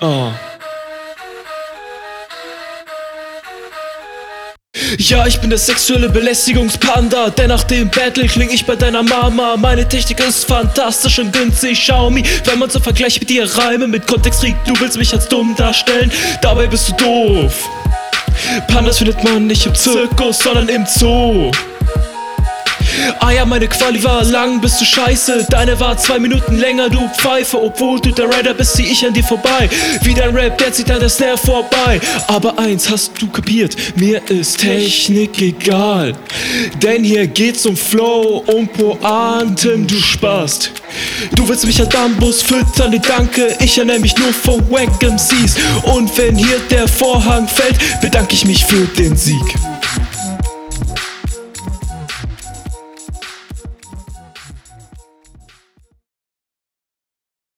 Oh. Ja, ich bin der sexuelle Belästigungspanda, denn nach dem Battle kling ich bei deiner Mama. Meine Technik ist fantastisch und günstig, Xiaomi. Wenn man so vergleicht mit dir Reime mit Kontext kriegt, du willst mich als dumm darstellen, dabei bist du doof. Pandas findet man nicht im Zirkus, sondern im Zoo. Ah ja, meine Quali war lang, bist du scheiße. Deine war 2 Minuten länger, du Pfeife. Obwohl du der Rider bist, zieh ich an dir vorbei. Wie dein Rap, der zieht an der Snare vorbei. Aber eins hast du kapiert, mir ist Technik egal. Denn hier geht's um Flow, um Pointen, du Spast. Du willst mich als Bambus füttern, nee danke, ich ernähr mich nur von Wack MCs. Und wenn hier der Vorhang fällt, bedanke ich mich für den Sieg.